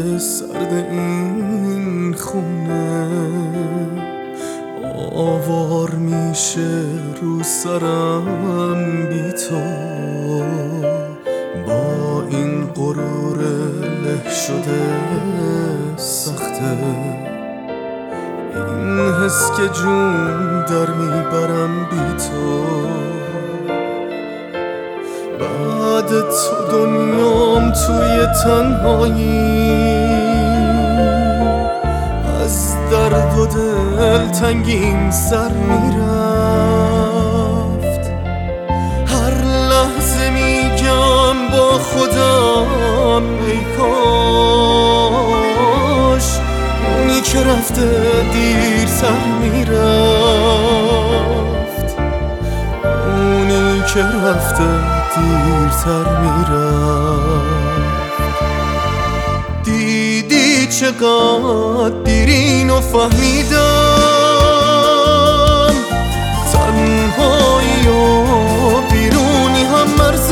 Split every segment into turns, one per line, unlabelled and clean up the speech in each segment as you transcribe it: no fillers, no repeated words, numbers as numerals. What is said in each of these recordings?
سرد این خونه آوار میشه رو سرم بی تو. با این غرور له شده سخته، این حس که جون در میبرم بی تو. بعد تو دنیام توی تنهایی، از درد و دلتنگیم سر میرفت. هر لحظه میگم با خودم ای کاش اونی که رفته دیر سر میرفت، اونی که رفته دیرتر میرفت. دیدی چقدر دیر اینو فهمیدم، تنهایی و بیرونی هم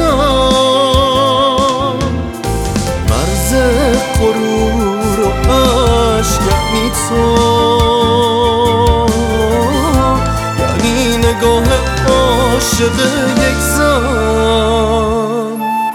مرزم، مرز غرور و عشق یعنی تو، یعنی نگاه عاشق یک زن.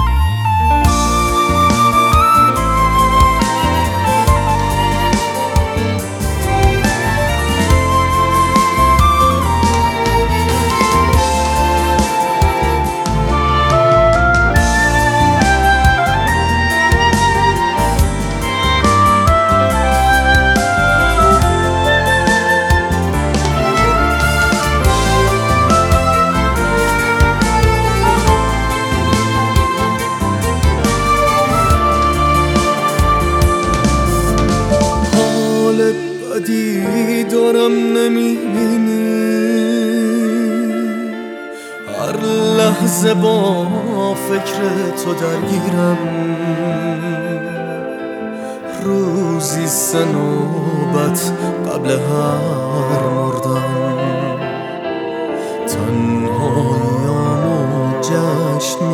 بدی دارم نمیبینی، هر لحظه با فکر تو درگیرم. روزی 3 نوبت قبل هر مردن، تنهاییامو جشن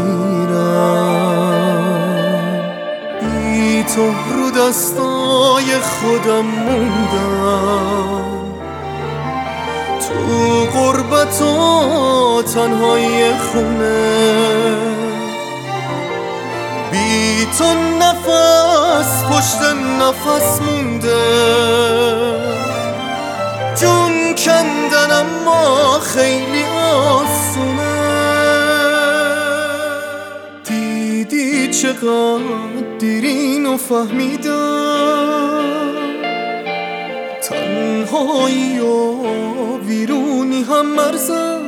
میگیرم. بی تو رو دستای خودم موندم، تو غربت و تنهایی خونه. بی تو نفس پشت نفس مونده، جون کندن اما خیلی آسونه. دیدی چقدر دیر اینو فهمیدم، تنهایی و ویرونی هم مرزم،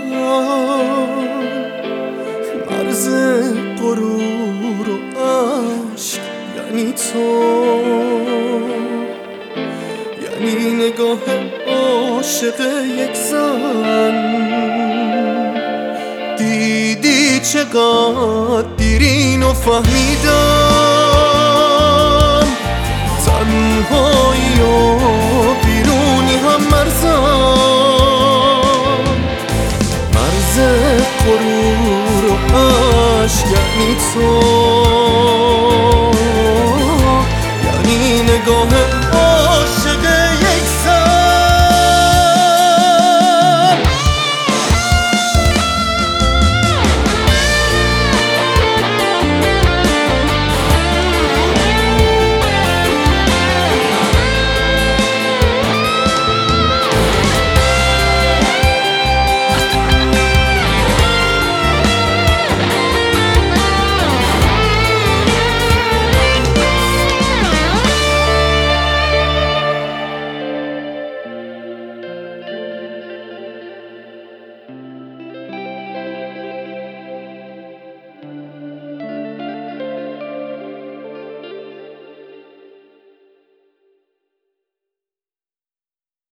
مرز غرور و عشق یعنی تو، یعنی نگاه عاشق یک زن. دیدی چقدر دیر اینو فهمیدم، تنهایی و بیرونی هم مرزم، مرز غرور و عشق یعنی تو.